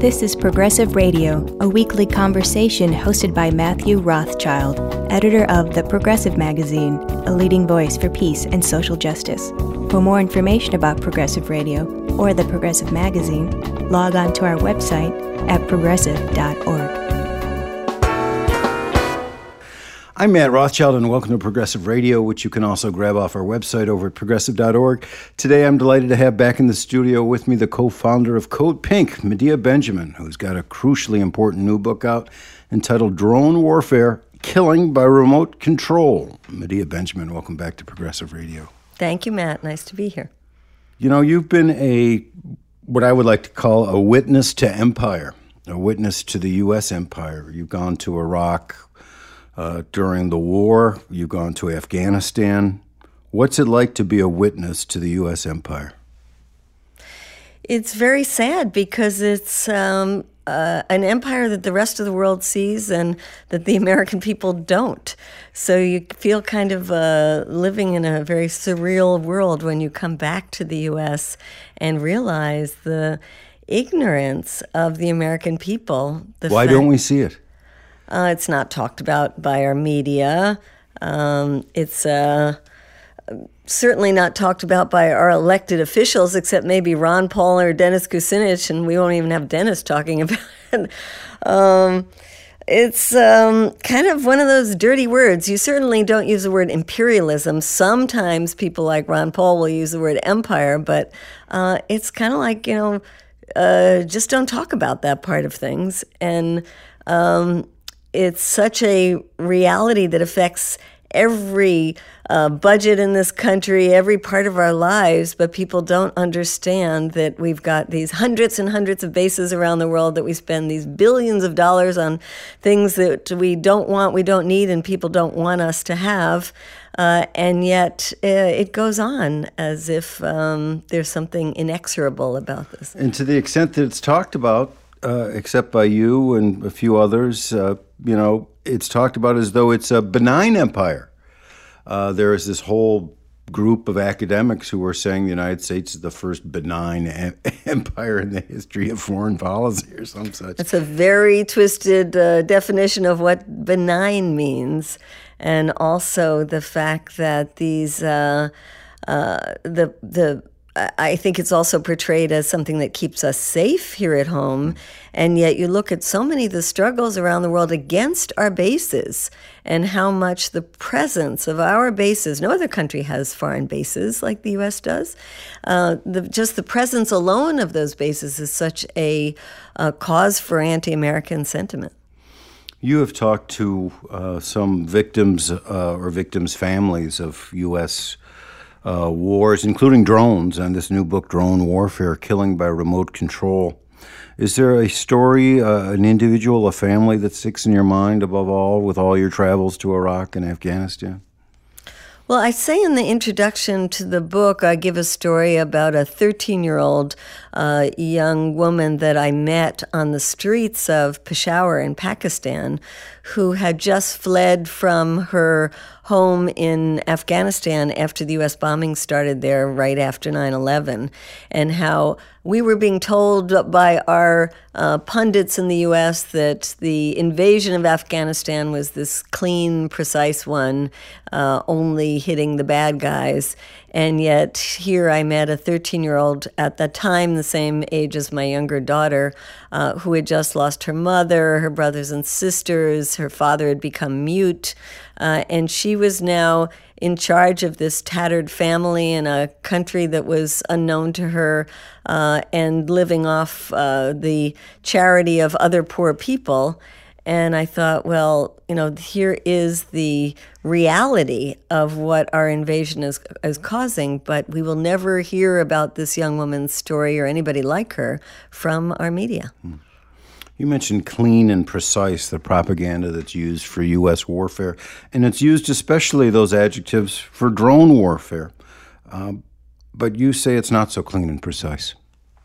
This is Progressive Radio, a weekly conversation hosted by Matthew Rothschild, editor of The Progressive Magazine, a leading voice for peace and social justice. For more information about Progressive Radio or The Progressive Magazine, log on to our website at progressive.org. I'm Matt Rothschild, and welcome to Progressive Radio, which you can also grab off our website over at progressive.org. Today, I'm delighted to have back in the studio with me the co-founder of Code Pink, Medea Benjamin, who's got a crucially important new book out entitled Drone Warfare, Killing by Remote Control. Medea Benjamin, welcome back to Progressive Radio. Thank you, Matt. Nice to be here. You know, you've been what I would like to call a witness to empire, a witness to the U.S. empire. You've gone to Iraq during the war. You've gone to Afghanistan. What's it like to be a witness to the U.S. empire? It's very sad because it's an empire that the rest of the world sees and that the American people don't. So you feel kind of living in a very surreal world when you come back to the U.S. and realize the ignorance of the American people. Why don't we see it? It's not talked about by our media. It's certainly not talked about by our elected officials, except maybe Ron Paul or Dennis Kucinich, and we won't even have Dennis talking about it. It's kind of one of those dirty words. You certainly don't use the word imperialism. Sometimes people like Ron Paul will use the word empire, but it's kind of like, just don't talk about that part of things. And it's such a reality that affects every budget in this country, every part of our lives, but people don't understand that we've got these hundreds and hundreds of bases around the world, that we spend these billions of dollars on things that we don't want, we don't need, and people don't want us to have. And yet it goes on as if there's something inexorable about this. And to the extent that it's talked about, except by you and a few others, it's talked about as though it's a benign empire. There is this whole group of academics who are saying the United States is the first benign empire in the history of foreign policy or some such. That's a very twisted definition of what benign means. And also the fact that these, I think it's also portrayed as something that keeps us safe here at home, and yet you look at so many of the struggles around the world against our bases and how much the presence of our bases, no other country has foreign bases like the U.S. does, just the presence alone of those bases is such a cause for anti-American sentiment. You have talked to some victims or victims' families of U.S. Wars, including drones, and this new book, Drone Warfare, Killing by Remote Control. Is there a story, an individual, a family that sticks in your mind above all with all your travels to Iraq and Afghanistan? Well, I say in the introduction to the book, I give a story about a 13-year-old young woman that I met on the streets of Peshawar in Pakistan, who had just fled from her home in Afghanistan after the U.S. bombing started there right after 9/11, and how we were being told by our pundits in the U.S. that the invasion of Afghanistan was this clean, precise one, only hitting the bad guys. And yet here I met a 13-year-old, at the time the same age as my younger daughter, who had just lost her mother, her brothers and sisters. Her father had become mute, and she was now in charge of this tattered family in a country that was unknown to her, and living off the charity of other poor people. And I thought, well, here is the reality of what our invasion is causing, but we will never hear about this young woman's story or anybody like her from our media. You mentioned clean and precise, the propaganda that's used for U.S. warfare, and it's used especially, those adjectives, for drone warfare. But you say it's not so clean and precise.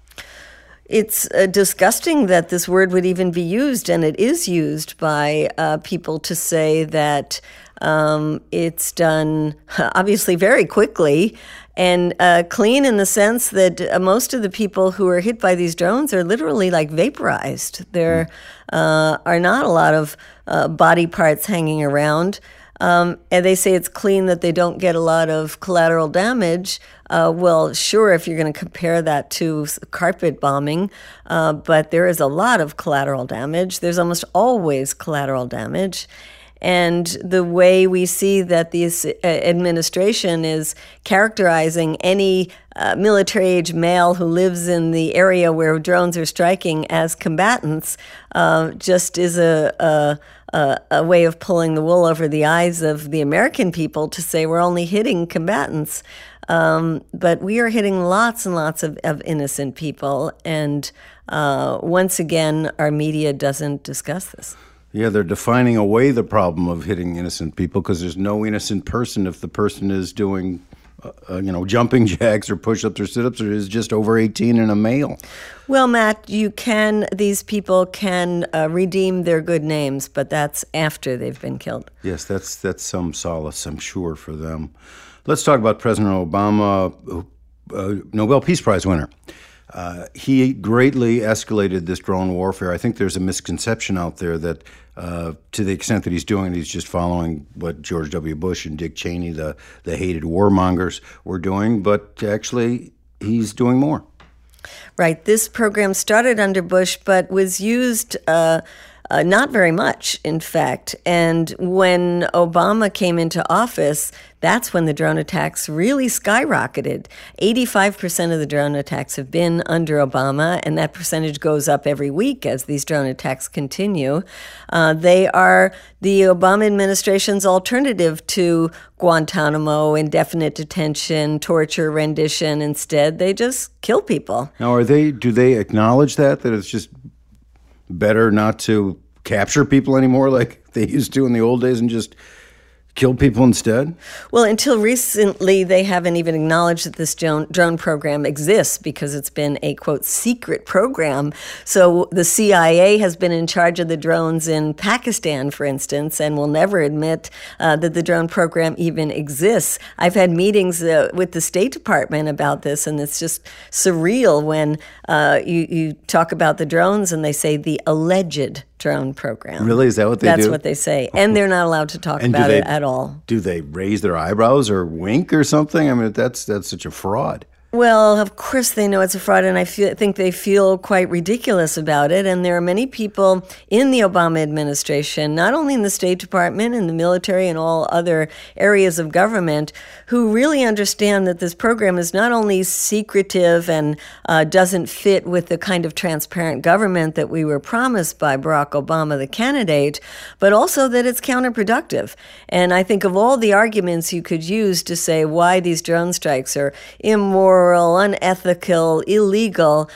It's disgusting that this word would even be used, and it is used by people to say that it's done obviously very quickly And clean in the sense that most of the people who are hit by these drones are literally like vaporized. There are not a lot of body parts hanging around. And they say it's clean, that they don't get a lot of collateral damage. Well, sure, if you're going to compare that to carpet bombing, but there is a lot of collateral damage. There's almost always collateral damage. And the way we see that this administration is characterizing any military-age male who lives in the area where drones are striking as combatants just is a way of pulling the wool over the eyes of the American people to say we're only hitting combatants. But we are hitting lots and lots of innocent people. And once again, our media doesn't discuss this. Yeah, they're defining away the problem of hitting innocent people because there's no innocent person if the person is doing, jumping jacks or push-ups or sit-ups or is just over 18 and a male. Well, Matt, these people can redeem their good names, but that's after they've been killed. Yes, that's some solace, I'm sure, for them. Let's talk about President Obama, Nobel Peace Prize winner. He greatly escalated this drone warfare. I think there's a misconception out there that to the extent that he's doing it, he's just following what George W. Bush and Dick Cheney, the hated warmongers, were doing. But actually, he's doing more. Right. This program started under Bush, but was used not very much, in fact. And when Obama came into office, that's when the drone attacks really skyrocketed. 85% of the drone attacks have been under Obama, and that percentage goes up every week as these drone attacks continue. They are the Obama administration's alternative to Guantanamo, indefinite detention, torture, rendition. Instead, they just kill people. Now, do they acknowledge that it's just better not to capture people anymore like they used to in the old days and just kill people instead? Well, until recently, they haven't even acknowledged that this drone program exists because it's been a, quote, secret program. So the CIA has been in charge of the drones in Pakistan, for instance, and will never admit that the drone program even exists. I've had meetings with the State Department about this, and it's just surreal when you talk about the drones and they say the alleged drone program. Really? Is that what they do? That's what they say. And they're not allowed to talk about it at all. Do they raise their eyebrows or wink or something? I mean, that's such a fraud. Well, of course they know it's a fraud, and I think they feel quite ridiculous about it. And there are many people in the Obama administration, not only in the State Department and the military and all other areas of government, who really understand that this program is not only secretive and doesn't fit with the kind of transparent government that we were promised by Barack Obama, the candidate, but also that it's counterproductive. And I think of all the arguments you could use to say why these drone strikes are immoral, unethical, illegal,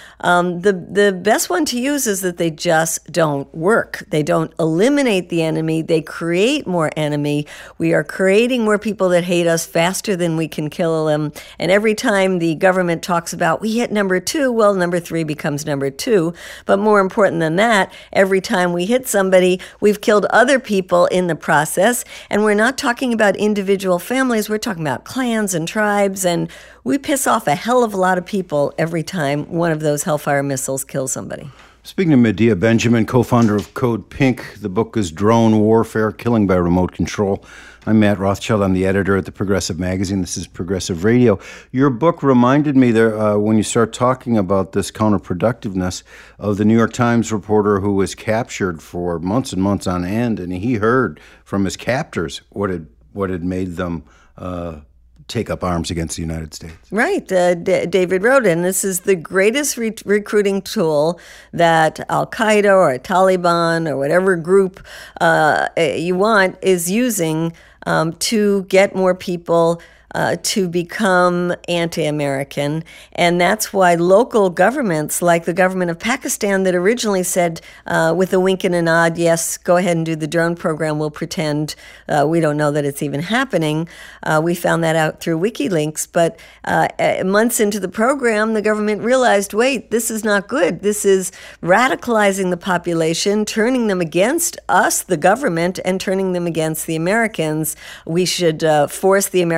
the best one to use is that they just don't work. They don't eliminate the enemy. They create more enemy. We are creating more people that hate us faster than we can kill them. And every time the government talks about we hit number 2, well, number 3 becomes number 2. But more important than that, every time we hit somebody, we've killed other people in the process. And we're not talking about individual families. We're talking about clans and tribes, and we piss off a hell of a lot of people every time one of those Hellfire missiles kills somebody. Speaking of Medea Benjamin, co-founder of Code Pink, the book is Drone Warfare, Killing by Remote Control. I'm Matt Rothschild. I'm the editor at the Progressive Magazine. This is Progressive Radio. Your book reminded me there, when you start talking about this counterproductiveness, of the New York Times reporter who was captured for months and months on end, and he heard from his captors what had made them take up arms against the United States. Right. David Rodin. This is the greatest recruiting tool that Al-Qaeda or Taliban or whatever group you want is using to get more people to become anti-American. And that's why local governments, like the government of Pakistan that originally said with a wink and a nod, yes, go ahead and do the drone program, we'll pretend we don't know that it's even happening. We found that out through WikiLeaks. But months into the program, the government realized, wait, this is not good. This is radicalizing the population, turning them against us, the government, and turning them against the Americans. We should force the Americans to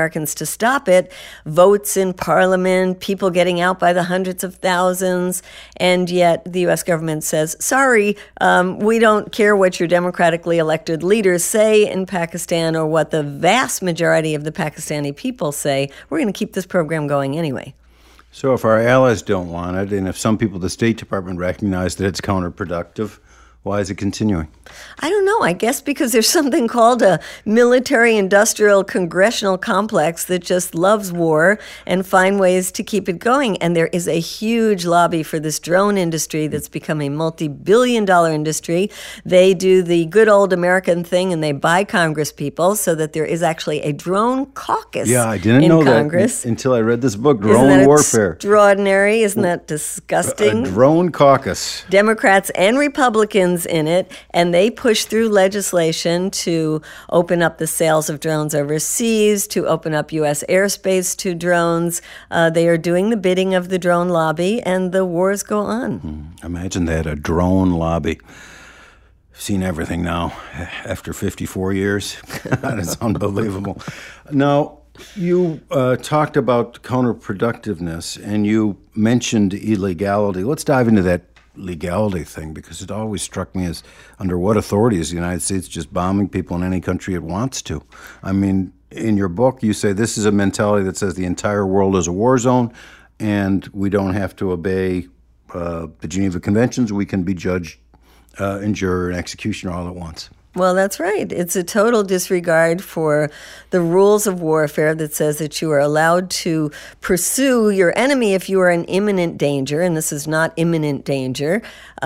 to stop it, votes in parliament, people getting out by the hundreds of thousands, and yet the U.S. government says, sorry, we don't care what your democratically elected leaders say in Pakistan or what the vast majority of the Pakistani people say. We're going to keep this program going anyway. So if our allies don't want it, and if some people at the State Department recognize that it's counterproductive, why is it continuing? I don't know. I guess because there's something called a military-industrial congressional complex that just loves war and find ways to keep it going. And there is a huge lobby for this drone industry that's become a multi-billion-dollar industry. They do the good old American thing and they buy Congress people so that there is actually a drone caucus in Congress. Yeah, I didn't know that until I read this book, Drone Isn't that Warfare. Extraordinary. Isn't that disgusting? A drone caucus. Democrats and Republicans in it, and they push through legislation to open up the sales of drones overseas, to open up U.S. airspace to drones. They are doing the bidding of the drone lobby, and the wars go on. Imagine that, a drone lobby. I've seen everything now after 54 years. That is unbelievable. Now, you talked about counterproductiveness, and you mentioned illegality. Let's dive into that legality thing, because it always struck me as under what authority is the United States just bombing people in any country it wants to? I mean, in your book, you say this is a mentality that says the entire world is a war zone and we don't have to obey the Geneva Conventions. We can be judge, and juror, and executioner all at once. Well, that's right. It's a total disregard for the rules of warfare that says that you are allowed to pursue your enemy if you are in imminent danger, and this is not imminent danger.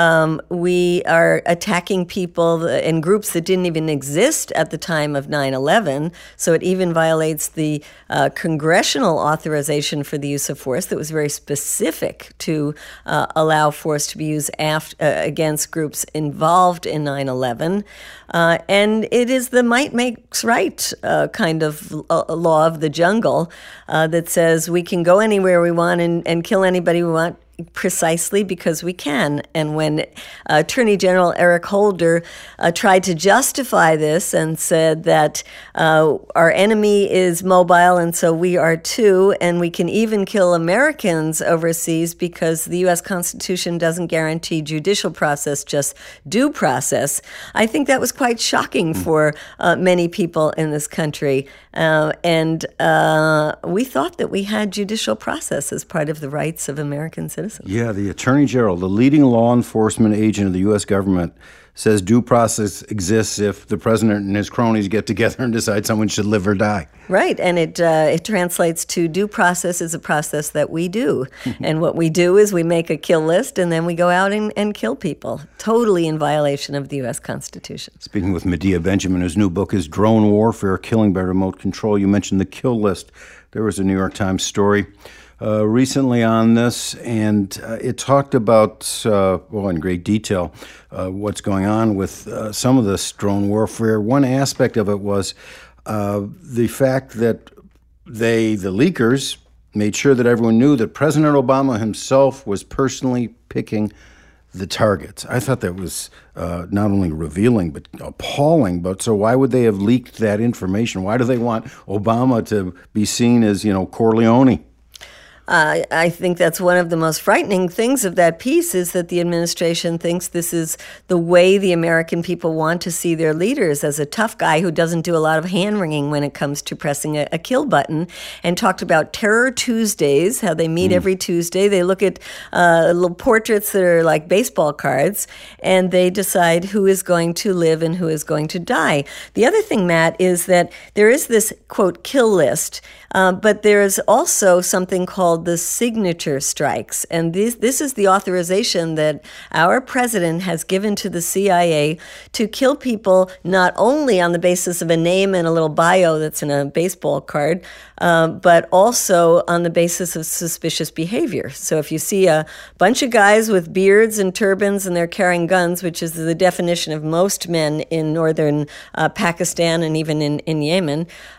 We are attacking people in groups that didn't even exist at the time of 9/11, so it even violates the congressional authorization for the use of force that was very specific to allow force to be used against groups involved in 9/11. And it is the might makes right kind of law of the jungle that says we can go anywhere we want and kill anybody we want, precisely because we can. And when Attorney General Eric Holder tried to justify this and said that our enemy is mobile and so we are too, and we can even kill Americans overseas because the U.S. Constitution doesn't guarantee judicial process, just due process, I think that was quite shocking for many people in this country. And we thought that we had judicial process as part of the rights of American citizens. Yeah, the Attorney General, the leading law enforcement agent of the U.S. government, says due process exists if the president and his cronies get together and decide someone should live or die. Right, and it translates to due process is a process that we do. And what we do is we make a kill list and then we go out and kill people, totally in violation of the U.S. Constitution. Speaking with Medea Benjamin, whose new book is Drone Warfare, Killing by Remote Control. You mentioned the kill list. There was a New York Times story recently on this, and it talked about, in great detail, what's going on with some of this drone warfare. One aspect of it was the fact that the leakers, made sure that everyone knew that President Obama himself was personally picking the targets. I thought that was not only revealing but appalling. But so why would they have leaked that information? Why do they want Obama to be seen as, Corleone? I think that's one of the most frightening things of that piece is that the administration thinks this is the way the American people want to see their leaders, as a tough guy who doesn't do a lot of hand-wringing when it comes to pressing a kill button, and talked about Terror Tuesdays, how they meet every Tuesday. They look at little portraits that are like baseball cards, and they decide who is going to live and who is going to die. The other thing, Matt, is that there is this, quote, kill list, but there is also something called the signature strikes. And this is the authorization that our president has given to the CIA to kill people not only on the basis of a name and a little bio that's in a baseball card, but also on the basis of suspicious behavior. So if you see a bunch of guys with beards and turbans and they're carrying guns, which is the definition of most men in northern Pakistan and even in Yemen,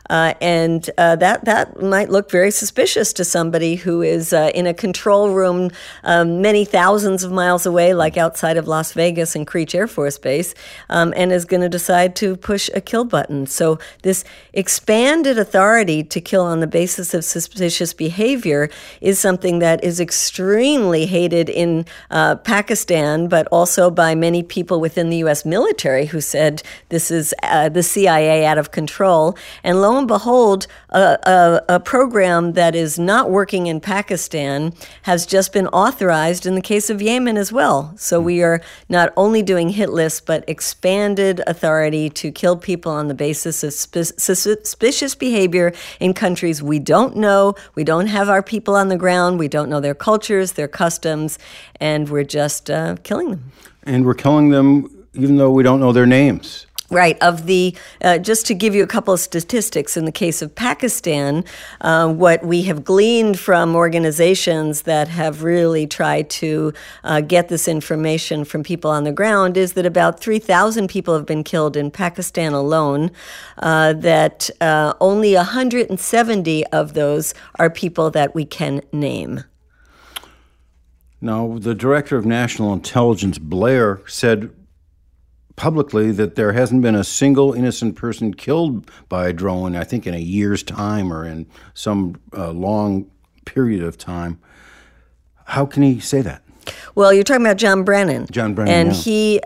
And that might look very suspicious to somebody who is in a control room many thousands of miles away, like outside of Las Vegas and Creech Air Force Base, and is going to decide to push a kill button. So this expanded authority to kill on the basis of suspicious behavior is something that is extremely hated in Pakistan, but also by many people within the U.S. military who said this is the CIA out of control. And lo and behold, a program that is not working in Pakistan has just been authorized in the case of Yemen as well. So we are not only doing hit lists, but expanded authority to kill people on the basis of suspicious behavior in countries we don't know. We don't have our people on the ground. We don't know their cultures, their customs, and we're just killing them. And we're killing them even though we don't know their names. Right. Of the, just to give you a couple of statistics, in the case of Pakistan, what we have gleaned from organizations that have really tried to get this information from people on the ground is that about 3,000 people have been killed in Pakistan alone, that only 170 of those are people that we can name. Now, the director of national intelligence, Blair, said publicly that there hasn't been a single innocent person killed by a drone, I think in a year's time or in some long period of time. How can he say that? Well, you're talking about John Brennan. John Brennan, and yeah. He,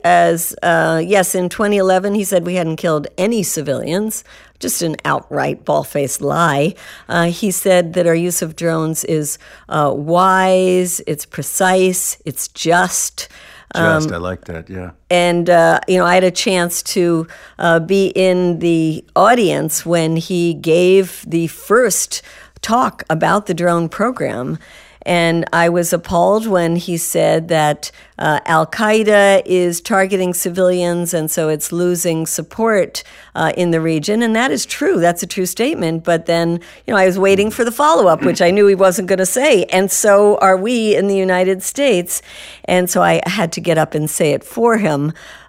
yes, in 2011, he said we hadn't killed any civilians, just an outright bald-faced lie. He said that our use of drones is wise, it's precise, it's just. I like that, yeah. And, I had a chance to be in the audience when he gave the first talk about the drone program. And I was appalled when he said that Al-Qaeda is targeting civilians, and so it's losing support in the region. And that is true. That's a true statement. But then, I was waiting for the follow-up, which I knew he wasn't going to say. And so are we in the United States. And so I had to get up and say it for him.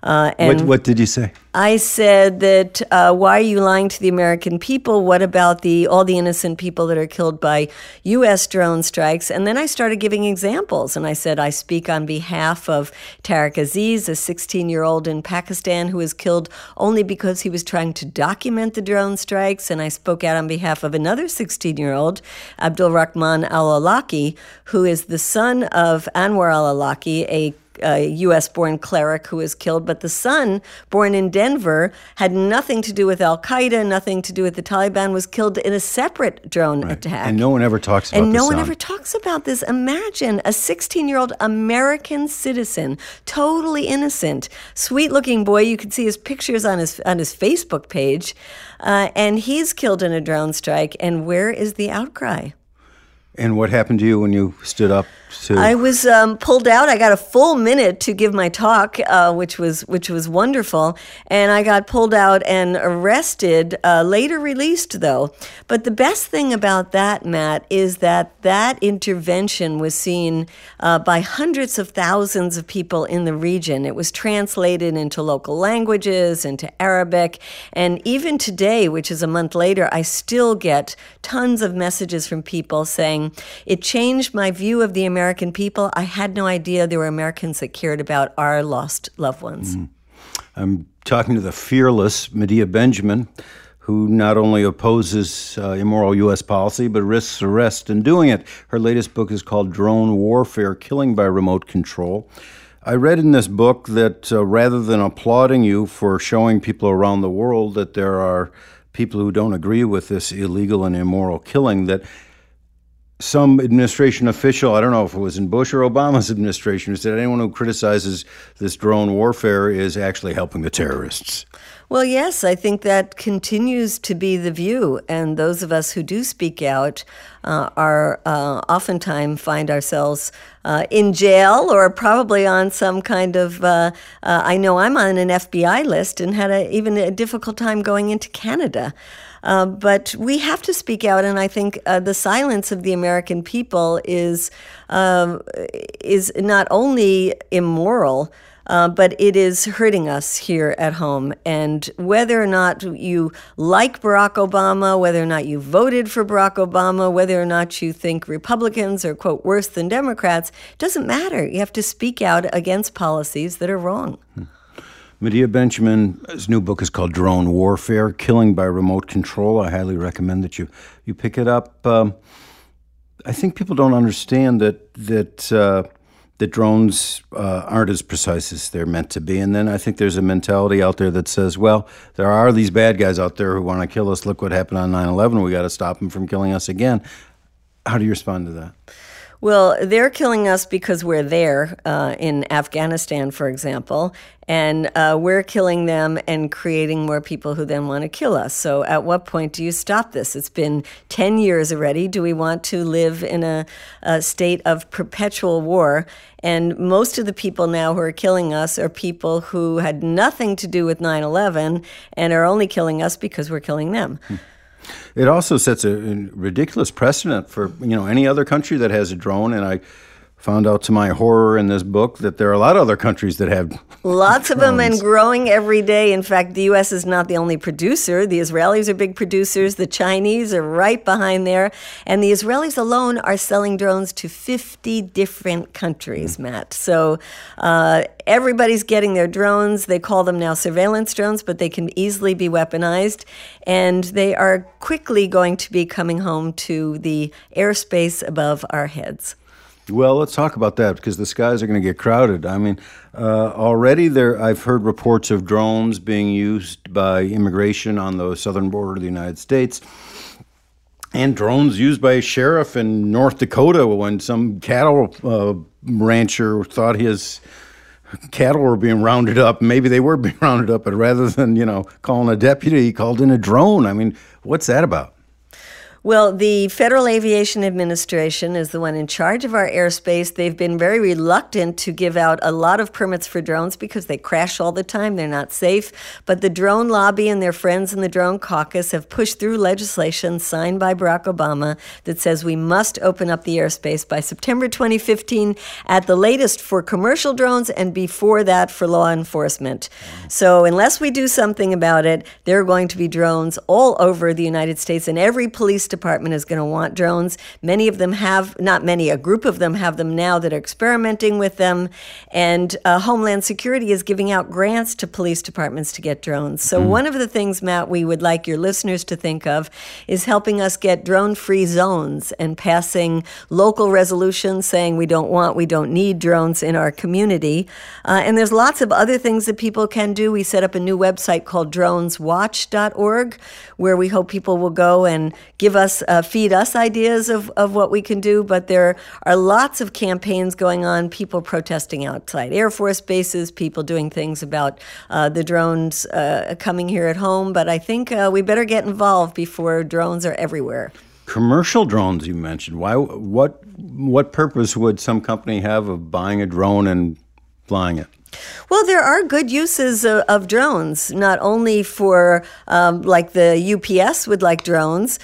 What did you say? I said that, why are you lying to the American people? What about all the innocent people that are killed by U.S. drone strikes? And then I started giving examples. And I said, I speak on behalf of Tariq Aziz, a 16-year-old in Pakistan who was killed only because he was trying to document the drone strikes. And I spoke out on behalf of another 16-year-old, Abdul Rahman al-Awlaki, who is the son of Anwar al-Awlaki, a U.S.-born cleric who was killed, but the son, born in Denver, had nothing to do with Al-Qaeda, nothing to do with the Taliban, was killed in a separate drone attack. And no one ever talks about this. And no one ever talks about this. Imagine a 16-year-old American citizen, totally innocent, sweet-looking boy. You could see his pictures on his Facebook page, and he's killed in a drone strike. And where is the outcry? And what happened to you when you stood up to? I was pulled out. I got a full minute to give my talk, which was wonderful. And I got pulled out and arrested, later released, though. But the best thing about that, Matt, is that intervention was seen by hundreds of thousands of people in the region. It was translated into local languages, into Arabic. And even today, which is a month later, I still get tons of messages from people saying, it changed my view of the American people. I had no idea there were Americans that cared about our lost loved ones. I'm talking to the fearless Medea Benjamin, who not only opposes immoral U.S. policy, but risks arrest in doing it. Her latest book is called Drone Warfare, Killing by Remote Control. I read in this book that rather than applauding you for showing people around the world that there are people who don't agree with this illegal and immoral killing, that some administration official, I don't know if it was in Bush or Obama's administration, who said anyone who criticizes this drone warfare is actually helping the terrorists. Well, yes, I think that continues to be the view. And those of us who do speak out are oftentimes find ourselves in jail or probably on some kind of, I know I'm on an FBI list and had even a difficult time going into Canada. But we have to speak out, and I think the silence of the American people is is not only immoral, but it is hurting us here at home. And whether or not you like Barack Obama, whether or not you voted for Barack Obama, whether or not you think Republicans are, quote, worse than Democrats, doesn't matter. You have to speak out against policies that are wrong. Medea Benjamin's new book is called Drone Warfare, Killing by Remote Control. I highly recommend that you pick it up. I think people don't understand that drones aren't as precise as they're meant to be. And then I think there's a mentality out there that says, well, there are these bad guys out there who want to kill us. Look what happened on 9/11. We got to stop them from killing us again. How do you respond to that? Well, they're killing us because we're there in Afghanistan, for example, and we're killing them and creating more people who then want to kill us. So at what point do you stop this? It's been 10 years already. Do we want to live in a state of perpetual war? And most of the people now who are killing us are people who had nothing to do with 9/11 and are only killing us because we're killing them. It also sets a ridiculous precedent for any other country that has a drone, and I found out to my horror in this book that there are a lot of other countries that have lots of drones. them and growing every day. In fact, the U.S. is not the only producer. The Israelis are big producers. The Chinese are right behind there. And the Israelis alone are selling drones to 50 different countries, Matt. So everybody's getting their drones. They call them now surveillance drones, but they can easily be weaponized. And they are quickly going to be coming home to the airspace above our heads. Well, let's talk about that because the skies are going to get crowded. I mean, already I've heard reports of drones being used by immigration on the southern border of the United States, and drones used by a sheriff in North Dakota when some cattle rancher thought his cattle were being rounded up. Maybe they were being rounded up, but rather than calling a deputy, he called in a drone. I mean, what's that about? Well, the Federal Aviation Administration is the one in charge of our airspace. They've been very reluctant to give out a lot of permits for drones because they crash all the time. They're not safe. But the drone lobby and their friends in the drone caucus have pushed through legislation signed by Barack Obama that says we must open up the airspace by September 2015 at the latest for commercial drones and before that for law enforcement. So unless we do something about it, there are going to be drones all over the United States, and every police department is going to want drones. Many of them have, not many, a group of them have them now that are experimenting with them. And Homeland Security is giving out grants to police departments to get drones. So one of the things, Matt, we would like your listeners to think of is helping us get drone-free zones and passing local resolutions saying we don't need drones in our community. And there's lots of other things that people can do. We set up a new website called droneswatch.org where we hope people will go and feed us ideas of what we can do. But there are lots of campaigns going on, people protesting outside Air Force bases, people doing things about the drones coming here at home. But I think we better get involved before drones are everywhere. Commercial drones you mentioned. Why? What purpose would some company have of buying a drone and flying it? Well, there are good uses of drones, not only for, like the UPS would like drones,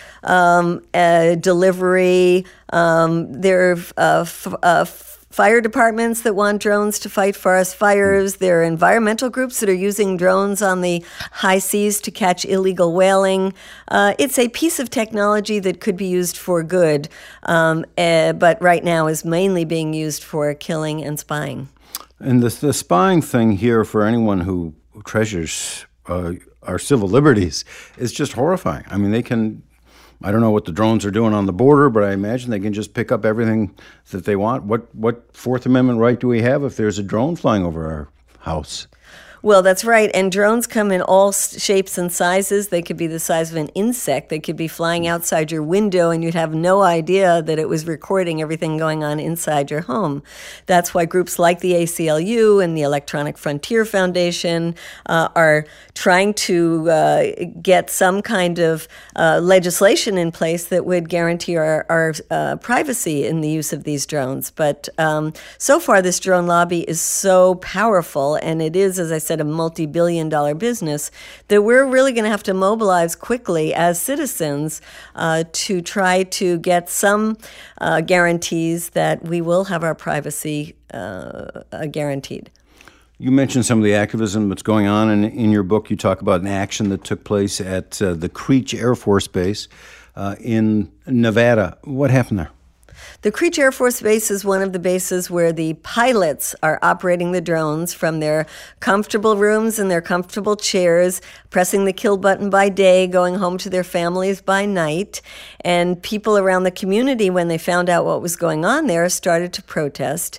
delivery, there are fire departments that want drones to fight forest fires. There are environmental groups that are using drones on the high seas to catch illegal whaling. It's a piece of technology that could be used for good, but right now is mainly being used for killing and spying. And the spying thing here, for anyone who treasures our civil liberties, is just horrifying. I mean, I don't know what the drones are doing on the border, but I imagine they can just pick up everything that they want. What Fourth Amendment right do we have if there's a drone flying over our house? Well, that's right. And drones come in all shapes and sizes. They could be the size of an insect. They could be flying outside your window, and you'd have no idea that it was recording everything going on inside your home. That's why groups like the ACLU and the Electronic Frontier Foundation are trying to get some kind of legislation in place that would guarantee our privacy in the use of these drones. But so far, this drone lobby is so powerful, and it is, as I said, said, a multi-billion-dollar business, that we're really going to have to mobilize quickly as citizens to try to get some guarantees that we will have our privacy guaranteed. You mentioned some of the activism that's going on, and in your book you talk about an action that took place at the Creech Air Force Base in Nevada. What happened there? The Creech Air Force Base is one of the bases where the pilots are operating the drones from their comfortable rooms and their comfortable chairs, pressing the kill button by day, going home to their families by night. And people around the community, when they found out what was going on there, started to protest.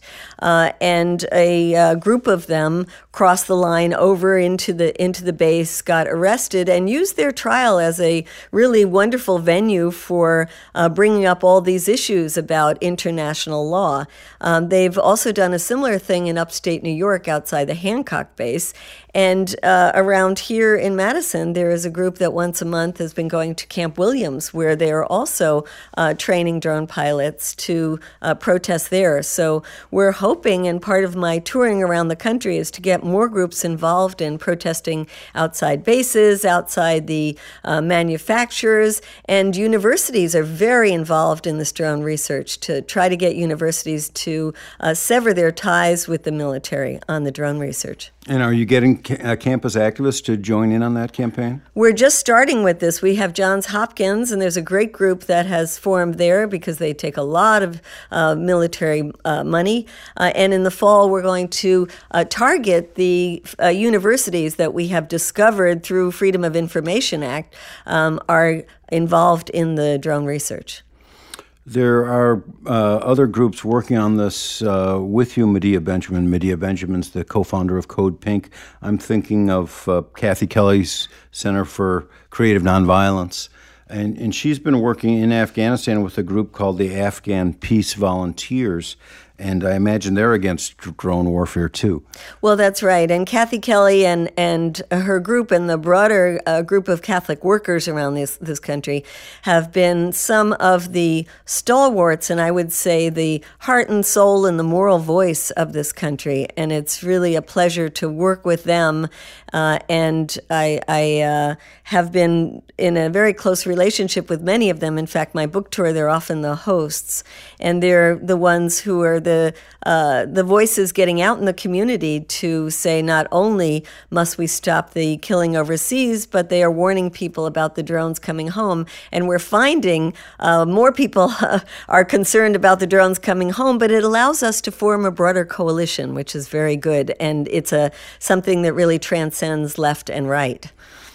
And a group of them crossed the line over into the base, got arrested, and used their trial as a really wonderful venue for bringing up all these issues about international law. They've also done a similar thing in upstate New York outside the Hancock base. And around here in Madison, there is a group that once a month has been going to Camp Williams, where they are also training drone pilots to protest there. So we're hoping, and part of my touring around the country is to get more groups involved in protesting outside bases, outside the manufacturers, and universities are very involved in this drone research to try to get universities to sever their ties with the military on the drone research. And are you getting campus activists to join in on that campaign? We're just starting with this. We have Johns Hopkins, and there's a great group that has formed there because they take a lot of military money. And in the fall, we're going to target the universities that we have discovered through Freedom of Information Act are involved in the drone research. There are other groups working on this with you, Medea Benjamin. Medea Benjamin's the co-founder of Code Pink. I'm thinking of Kathy Kelly's Center for Creative Nonviolence. And she's been working in Afghanistan with a group called the Afghan Peace Volunteers. And I imagine they're against drone warfare, too. Well, that's right. And Kathy Kelly and her group and the broader group of Catholic workers around this country have been some of the stalwarts, and I would say the heart and soul and the moral voice of this country. And it's really a pleasure to work with them. And I have been in a very close relationship with many of them. In fact, my book tour, they're often the hosts. And they're the ones who are the voices getting out in the community to say not only must we stop the killing overseas, but they are warning people about the drones coming home. And we're finding more people are concerned about the drones coming home, but it allows us to form a broader coalition, which is very good. And it's something that really transcends left and right.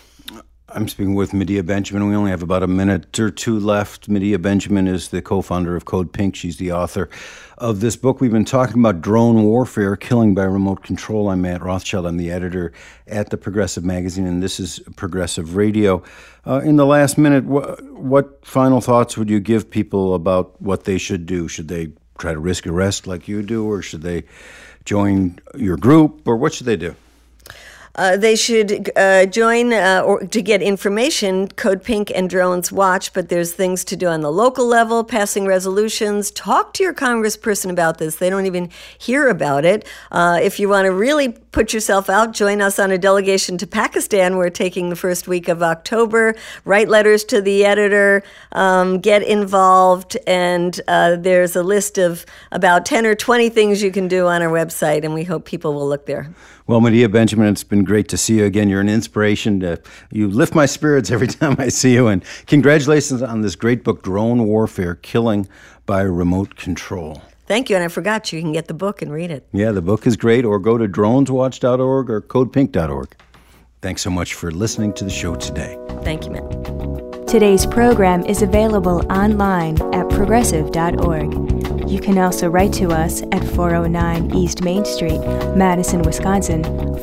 I'm speaking with Medea Benjamin. We only have about a minute or two left. Medea Benjamin is the co-founder of Code Pink. She's the author of this book. We've been talking about drone warfare, killing by remote control. I'm Matt Rothschild. I'm the editor at the Progressive Magazine, and this is Progressive Radio. In the last minute, what final thoughts would you give people about what they should do? Should they try to risk arrest like you do, or should they join your group, or what should they do? They should join or to get information, Code Pink and Drones Watch, but there's things to do on the local level, passing resolutions. Talk to your congressperson about this. They don't even hear about it. If you want to really put yourself out, join us on a delegation to Pakistan. We're taking the first week of October. Write letters to the editor, get involved, and there's a list of about 10 or 20 things you can do on our website, and we hope people will look there. Well, Medea Benjamin, it's been great to see you again. You're an inspiration. You lift my spirits every time I see you. And congratulations on this great book, Drone Warfare, Killing by Remote Control. Thank you. And I forgot, you can get the book and read it. Yeah, the book is great. Or go to droneswatch.org or codepink.org. Thanks so much for listening to the show today. Thank you, Matt. Today's program is available online at progressive.org. You can also write to us at 409 East Main Street, Madison, Wisconsin,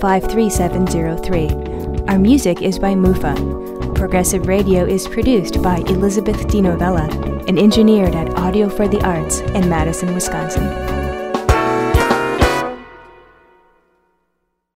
53703. Our music is by Mufa. Progressive Radio is produced by Elizabeth DiNovella and engineered at Audio for the Arts in Madison, Wisconsin.